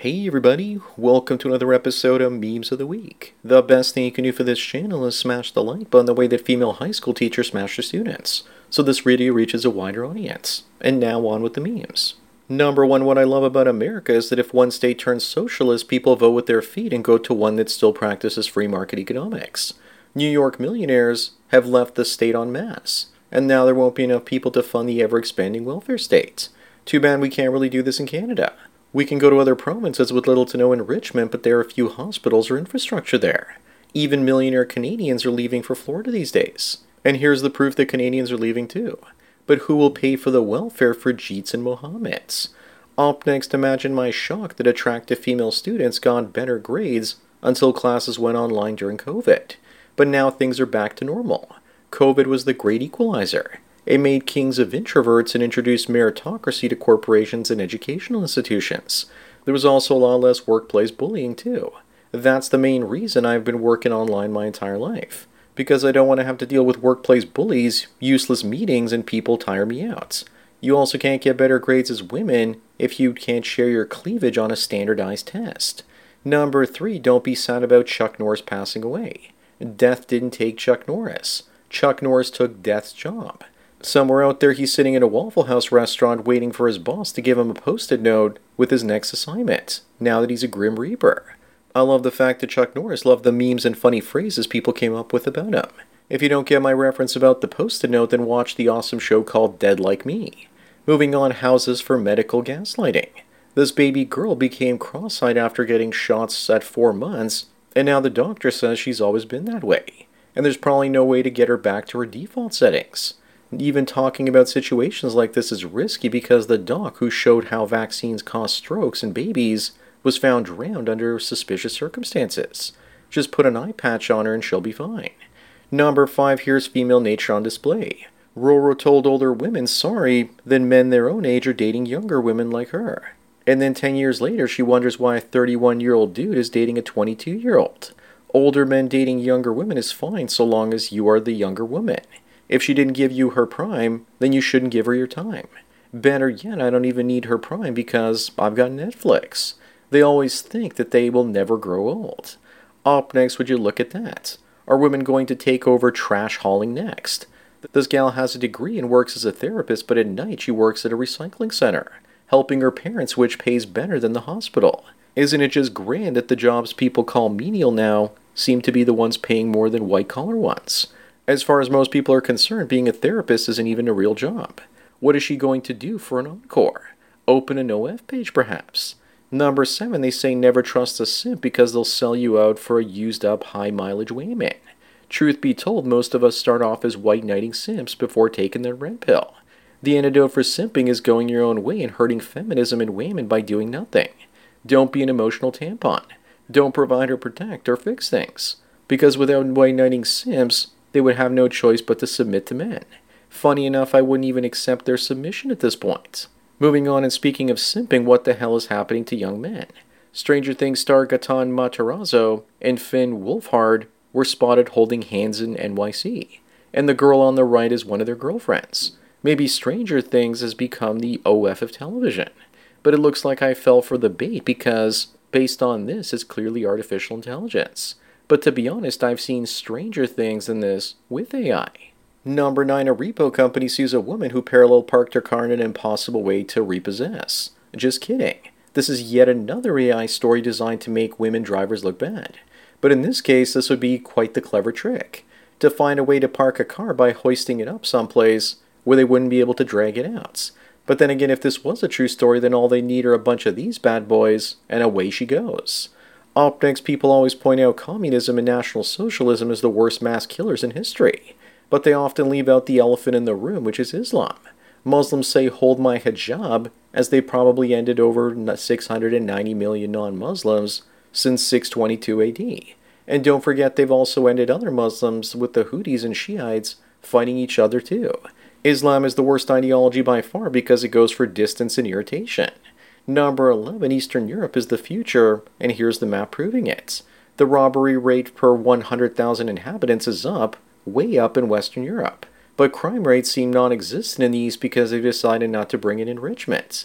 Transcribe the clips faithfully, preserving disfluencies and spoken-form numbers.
Hey everybody, welcome to another episode of Memes of the Week. The best thing you can do for this channel is smash the like button the way that female high school teachers smash their students, so this video reaches a wider audience. And now on with the memes. Number one, what I love about America is that if one state turns socialist, people vote with their feet and go to one that still practices free market economics. New York millionaires have left the state en masse, and now there won't be enough people to fund the ever-expanding welfare state. Too bad we can't really do this in Canada. We can go to other provinces with little to no enrichment, but there are few hospitals or infrastructure there. Even millionaire Canadians are leaving for Florida these days. And here's the proof that Canadians are leaving too. But who will pay for the welfare for Jeets and Mohammeds? Up next, imagine my shock that attractive female students got better grades until classes went online during COVID. But now things are back to normal. COVID was the great equalizer. It made kings of introverts and introduced meritocracy to corporations and educational institutions. There was also a lot less workplace bullying too. That's the main reason I've been working online my entire life. Because I don't want to have to deal with workplace bullies, useless meetings, and people tire me out. You also can't get better grades as women if you can't share your cleavage on a standardized test. Number three, don't be sad about Chuck Norris passing away. Death didn't take Chuck Norris. Chuck Norris took death's job. Somewhere out there he's sitting in a Waffle House restaurant waiting for his boss to give him a post-it note with his next assignment, now that he's a Grim Reaper. I love the fact that Chuck Norris loved the memes and funny phrases people came up with about him. If you don't get my reference about the post-it note, then watch the awesome show called Dead Like Me. Moving on, houses for medical gaslighting. This baby girl became cross-eyed after getting shots at four months, and now the doctor says she's always been that way. And there's probably no way to get her back to her default settings. Even talking about situations like this is risky because the doc who showed how vaccines cause strokes in babies was found drowned under suspicious circumstances. Just put an eye patch on her and she'll be fine. Number five, here's female nature on display. Roro told older women sorry, then men their own age are dating younger women like her. And then ten years later she wonders why a thirty-one-year-old dude is dating a twenty-two-year-old. Older men dating younger women is fine so long as you are the younger woman. If she didn't give you her prime, then you shouldn't give her your time. Better yet, I don't even need her prime because I've got Netflix. They always think that they will never grow old. Up next, would you look at that? Are women going to take over trash hauling next? This gal has a degree and works as a therapist, but at night she works at a recycling center, helping her parents, which pays better than the hospital. Isn't it just grand that the jobs people call menial now seem to be the ones paying more than white-collar ones? As far as most people are concerned, being a therapist isn't even a real job. What is she going to do for an encore? Open an O F page, perhaps? Number seven, they say never trust a simp because they'll sell you out for a used-up high-mileage Wayman. Truth be told, most of us start off as white-knighting simps before taking the red pill. The antidote for simping is going your own way and hurting feminism and women by doing nothing. Don't be an emotional tampon. Don't provide or protect or fix things. Because without white-knighting simps, they would have no choice but to submit to men. Funny enough, I wouldn't even accept their submission at this point. Moving on, and speaking of simping, what the hell is happening to young men? Stranger Things star Gaten Matarazzo and Finn Wolfhard were spotted holding hands in N Y C, and the girl on the right is one of their girlfriends. Maybe Stranger Things has become the O F of television. But it looks like I fell for the bait because, based on this, it's clearly artificial intelligence. But to be honest, I've seen stranger things than this with A I. Number nine, a repo company sues a woman who parallel parked her car in an impossible way to repossess. Just kidding. This is yet another A I story designed to make women drivers look bad. But in this case, this would be quite the clever trick. To find a way to park a car by hoisting it up someplace where they wouldn't be able to drag it out. But then again, if this was a true story, then all they need are a bunch of these bad boys, and away she goes. Up next, people always point out communism and National Socialism as the worst mass killers in history. But they often leave out the elephant in the room, which is Islam. Muslims say hold my hijab, as they probably ended over six hundred ninety million non-Muslims since six twenty-two A D. And don't forget they've also ended other Muslims with the Houthis and Shiites fighting each other too. Islam is the worst ideology by far because it goes for distance and irritation. Number eleven, Eastern Europe is the future, and here's the map proving it. The robbery rate per one hundred thousand inhabitants is up, way up in Western Europe. But crime rates seem non-existent in the East because they decided not to bring in enrichment.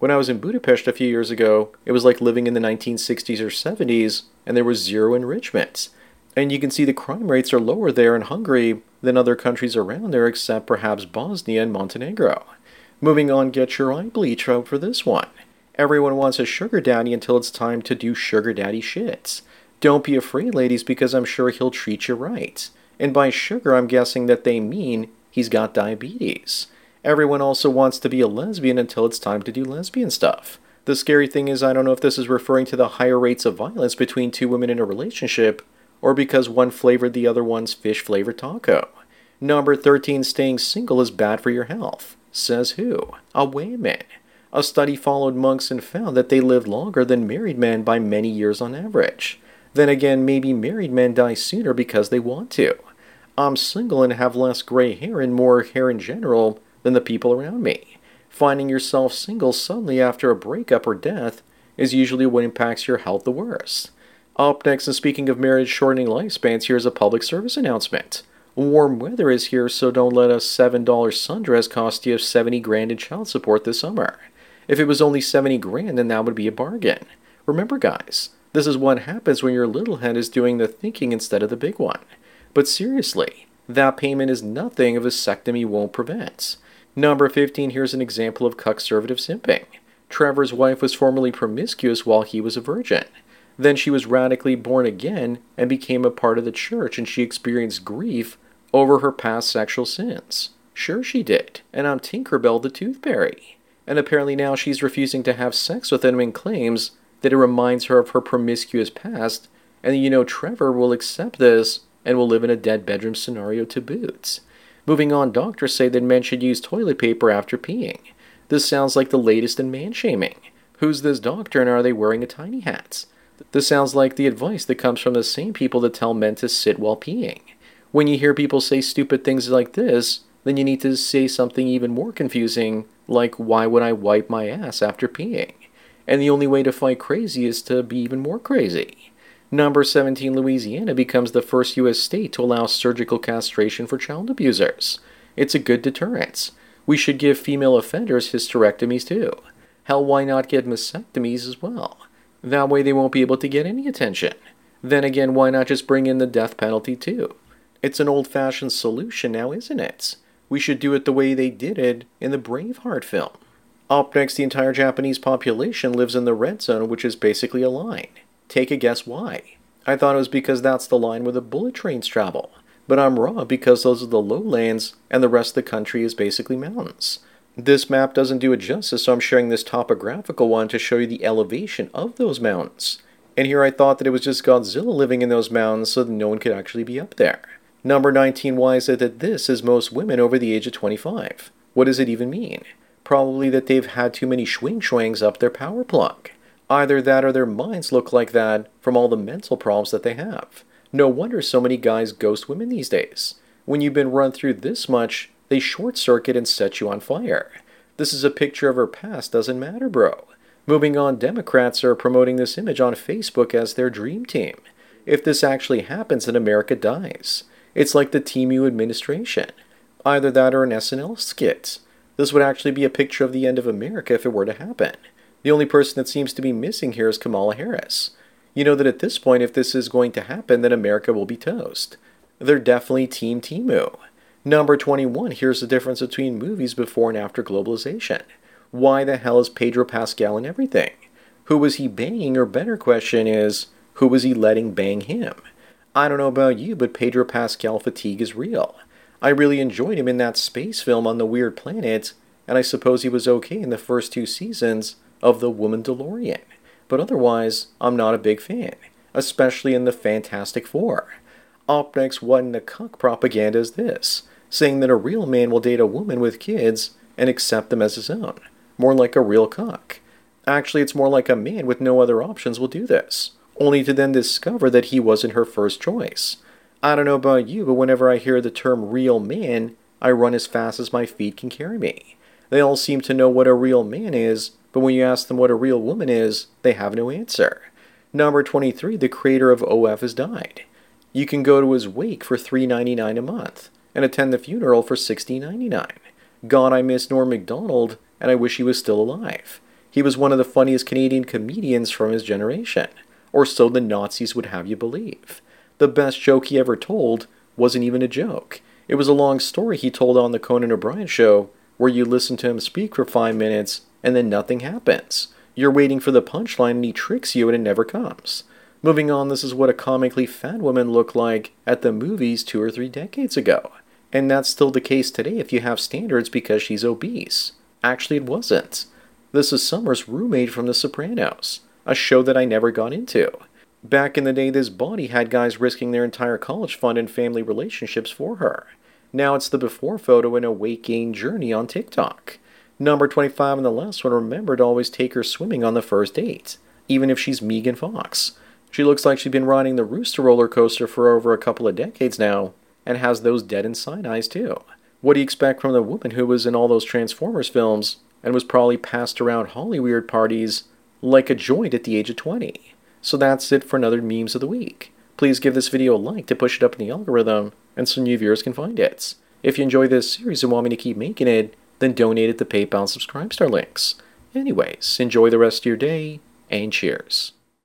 When I was in Budapest a few years ago, it was like living in the nineteen sixties or seventies, and there was zero enrichment. And you can see the crime rates are lower there in Hungary than other countries around there, except perhaps Bosnia and Montenegro. Moving on, get your eye bleach out for this one. Everyone wants a sugar daddy until it's time to do sugar daddy shits. Don't be afraid, ladies, because I'm sure he'll treat you right. And by sugar, I'm guessing that they mean he's got diabetes. Everyone also wants to be a lesbian until it's time to do lesbian stuff. The scary thing is, I don't know if this is referring to the higher rates of violence between two women in a relationship, or because one flavored the other one's fish-flavored taco. Number thirteen, staying single is bad for your health. Says who? A woman. A study followed monks and found that they lived longer than married men by many years on average. Then again, maybe married men die sooner because they want to. I'm single and have less gray hair and more hair in general than the people around me. Finding yourself single suddenly after a breakup or death is usually what impacts your health the worst. Up next, and speaking of marriage shortening lifespans, here's a public service announcement. Warm weather is here, so don't let a seven dollar sundress cost you seventy grand in child support this summer. If it was only seventy grand, then that would be a bargain. Remember, guys, this is what happens when your little head is doing the thinking instead of the big one. But seriously, that payment is nothing a vasectomy won't prevent. Number fifteen, here's an example of cuck-servative simping. Trevor's wife was formerly promiscuous while he was a virgin. Then she was radically born again and became a part of the church, and she experienced grief over her past sexual sins. Sure she did, and I'm Tinkerbell the Tooth Fairy. And apparently now she's refusing to have sex with him and claims that it reminds her of her promiscuous past, and you know Trevor will accept this and will live in a dead bedroom scenario to boot. Moving on, doctors say that men should use toilet paper after peeing. This sounds like the latest in man-shaming. Who's this doctor, and are they wearing a tiny hat? This sounds like the advice that comes from the same people that tell men to sit while peeing. When you hear people say stupid things like this, then you need to say something even more confusing, like, why would I wipe my ass after peeing? And the only way to fight crazy is to be even more crazy. Number seventeen, Louisiana becomes the first U S state to allow surgical castration for child abusers. It's a good deterrent. We should give female offenders hysterectomies too. Hell, why not get mastectomies as well? That way they won't be able to get any attention. Then again, why not just bring in the death penalty too? It's an old-fashioned solution now, isn't it? We should do it the way they did it in the Braveheart film. Up next, the entire Japanese population lives in the red zone, which is basically a line. Take a guess why. I thought it was because that's the line where the bullet trains travel. But I'm wrong, because those are the lowlands, and the rest of the country is basically mountains. This map doesn't do it justice, so I'm sharing this topographical one to show you the elevation of those mountains. And here I thought that it was just Godzilla living in those mountains so that no one could actually be up there. Number nineteen, why is it that this is most women over the age of twenty-five? What does it even mean? Probably that they've had too many swing-swings up their power plug. Either that or their minds look like that from all the mental problems that they have. No wonder so many guys ghost women these days. When you've been run through this much, they short-circuit and set you on fire. This is a picture of her past, doesn't matter, bro. Moving on, Democrats are promoting this image on Facebook as their dream team. If this actually happens, then America dies. It's like the T M U administration. Either that or an S N L skit. This would actually be a picture of the end of America if it were to happen. The only person that seems to be missing here is Kamala Harris. You know that at this point, if this is going to happen, then America will be toast. They're definitely Team Timu. Number twenty-one, here's the difference between movies before and after globalization. Why the hell is Pedro Pascal in everything? Who was he banging? Or better question is, who was he letting bang him? I don't know about you, but Pedro Pascal fatigue is real. I really enjoyed him in that space film on the Weird Planet, and I suppose he was okay in the first two seasons of The Woman DeLorean. But otherwise, I'm not a big fan, especially in the Fantastic Four. Up next, what in the cuck propaganda is this? Saying that a real man will date a woman with kids and accept them as his own. More like a real cuck. Actually, it's more like a man with no other options will do this, only to then discover that he wasn't her first choice. I don't know about you, but whenever I hear the term real man, I run as fast as my feet can carry me. They all seem to know what a real man is, but when you ask them what a real woman is, they have no answer. Number twenty-three, the creator of O F has died. You can go to his wake for three dollars and ninety-nine cents a month and attend the funeral for sixteen dollars and ninety-nine cents. God, I miss Norm Macdonald, and I wish he was still alive. He was one of the funniest Canadian comedians from his generation, or so the Nazis would have you believe. The best joke he ever told wasn't even a joke. It was a long story he told on the Conan O'Brien show, where you listen to him speak for five minutes and then nothing happens. You're waiting for the punchline and he tricks you and it never comes. Moving on, this is what a comically fat woman looked like at the movies two or three decades ago. And that's still the case today if you have standards because she's obese. Actually, it wasn't. This is Summer's roommate from The Sopranos, a show that I never got into. Back in the day, this body had guys risking their entire college fund and family relationships for her. Now it's the before photo in a weight gain journey on TikTok. Number twenty-five on the last one, remember to always take her swimming on the first date, even if she's Megan Fox. She looks like she's been riding the Rooster roller coaster for over a couple of decades now, and has those dead inside eyes too. What do you expect from the woman who was in all those Transformers films, and was probably passed around Hollywood parties like a joint at the age of twenty? So that's it for another Memes of the Week. Please give this video a like to push it up in the algorithm, and so new viewers can find it. If you enjoy this series and want me to keep making it, then donate at the PayPal Subscribe Star links. Anyways, enjoy the rest of your day, and cheers.